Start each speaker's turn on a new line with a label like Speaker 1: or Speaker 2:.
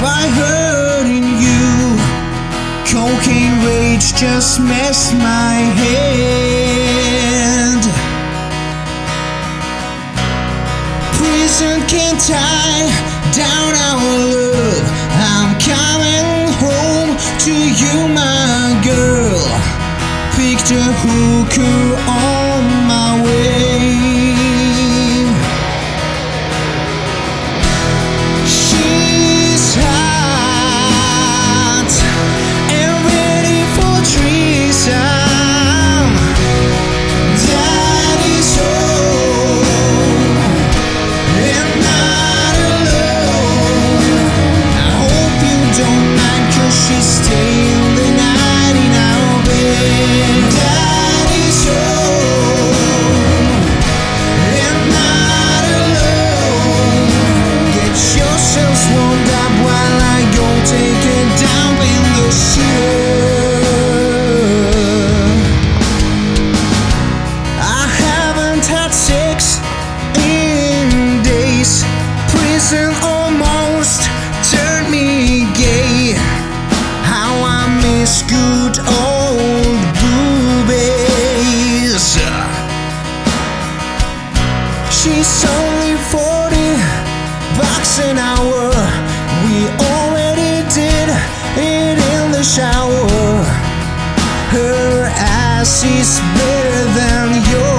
Speaker 1: by hurting you. Cocaine rage just messed my head. Prison can't tie down our love. I'm coming home to you, my girl. Picked a hooker on my way. She's hot and ready for threesome. Daddy's home and not alone. I hope you don't mind, 'cause she's staying the night in our bed. Daddy's home and not alone. Get yourselves warmed up while I go take a dump in the sewer. I haven't had sex in days. Prison almost turned me gay. How I miss good old boobies. She's only $40 an hour. We already did it in the shower. Her ass is better than yours.